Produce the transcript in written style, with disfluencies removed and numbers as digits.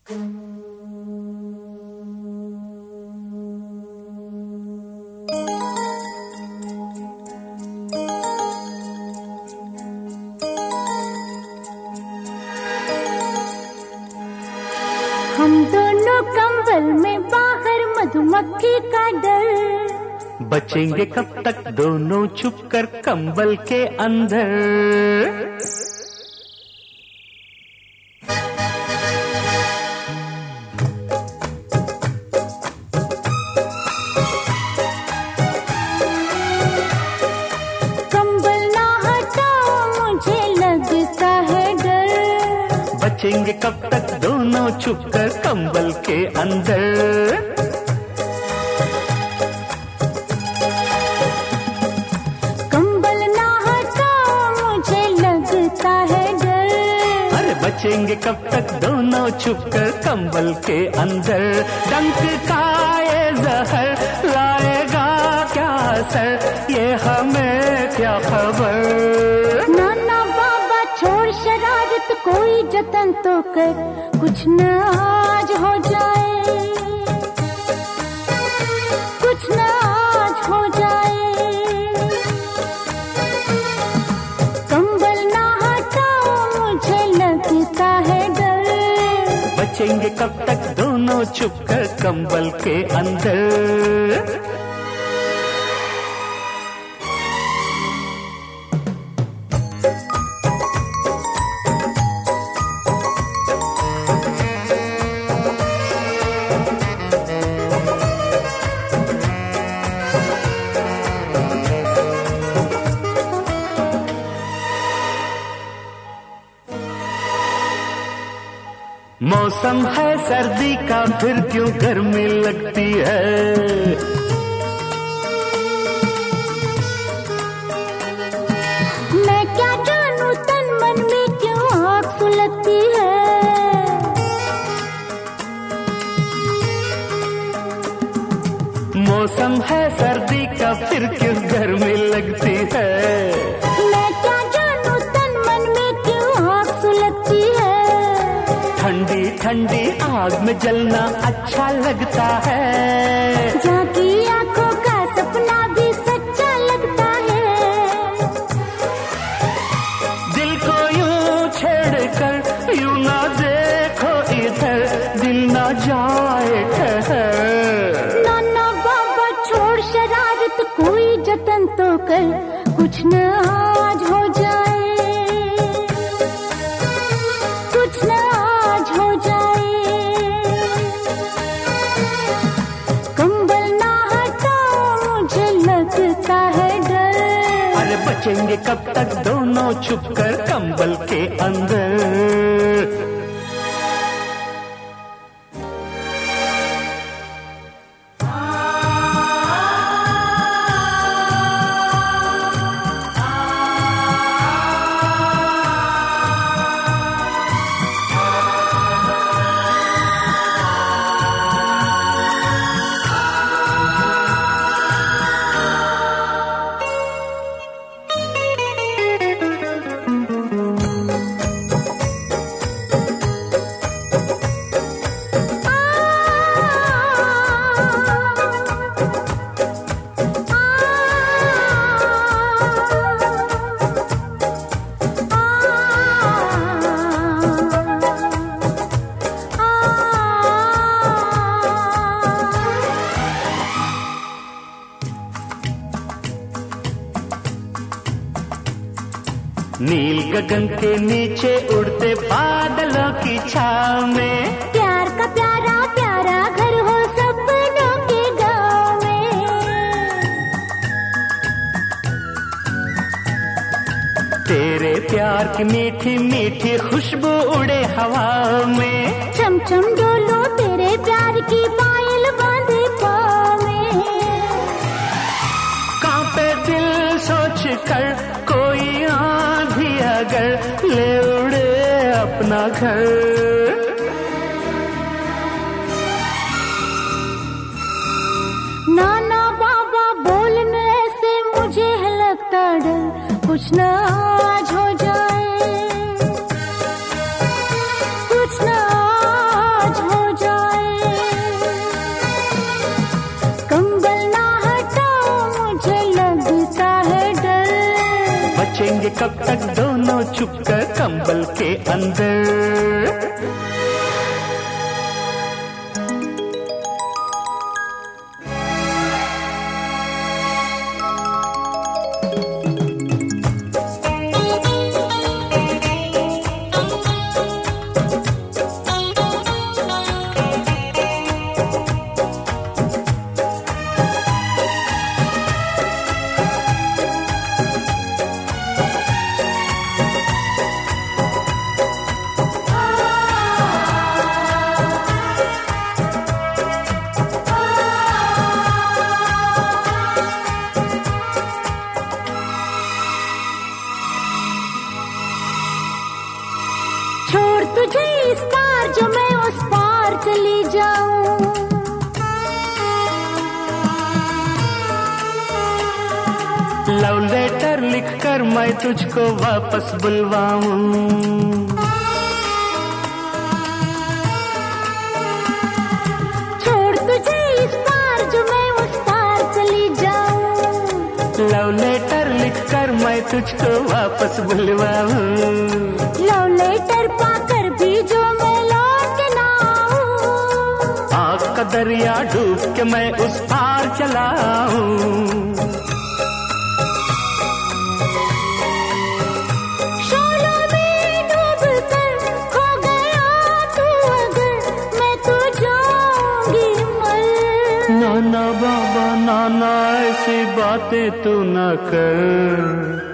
हम दोनों कंबल में बाहर मधुमक्खी का डर, बचेंगे कब तक दोनों छुपकर कंबल के अंदर। कंबल ना हटाओ मुझे लगता है डर, बचेंगे कब तक दोनों छुपकर कंबल के अंदर। कंबल ना हटाओ मुझे लगता है डर, अरे बचेंगे कब तक दोनों छुपकर कंबल के अंदर। डंक का ये जहर लाएगा क्या असर, ये हमें क्या खबर। नाना बाबा छोड़ शरारत, कोई जतन तो कर, कुछ न आज हो जाए, कुछ न आज हो जाए। कंबल ना हटाओ मुझे लगता है डर, बचेंगे कब तक दोनों छुपकर कंबल के अंदर। मौसम है सर्दी का, फिर क्यों गर्मी लगती है। मैं क्या जानूं तन मन में क्यों आग सुलगती है। मौसम है सर्दी का, फिर क्यों गर्मी लगती है। मैं क्या जानूं तन मन में क्यों आग सुलगती है। ठंडी ठंडी आग में जलना अच्छा लगता है, जागी आंखों का सपना भी सच्चा लगता है। दिल को यूं छेड़कर यूं ना देखो इधर, दिल ना जाए ठहर। नाना बाबा छोड़ शरारत, कोई जतन तो कर, कुछ न आज हो जाए, कुछ न आज हो जाए। कंबल ना हटाओ मुझे लगता है डर, अरे बचेंगे कब तक दोनों छुपकर कंबल के अंदर। नील गगन के नीचे उड़ते बादलों की छाव में, प्यार का प्यारा प्यारा घर हो सपनों के गाँव में। तेरे प्यार की मीठी मीठी खुशबू उड़े हवा में। चम चम डोलो तेरे प्यार की पायल बांधे पाँव में। कांपे दिल सोच कर कोई आंधी अगर ले उड़े अपना घर। नाना बाबा बोलने से मुझे है लगता डर, कुछ न आज हो जाए, कुछ न आज कब तक दोनों छुपकर कंबल के अंदर। छोड़ तुझे इस पार जो मैं उस पार चली जाऊं, लव लेटर लिखकर मैं तुझको वापस बुलवाऊं। छोड़ तुझे इस पार जो मैं उस पार चली जाऊं, लव लेटर लिखकर मैं तुझको वापस बुलवाऊं। लव लेटर पाकर भी जो मैं लौट के ना आऊं, आग का दरिया डूब के मैं उस पार चलाऊं। शोलों में डूब कर खो गया तू अगर, मैं तो जाऊंगी मर। नाना बाबा नाना ऐसी बातें तू न कर।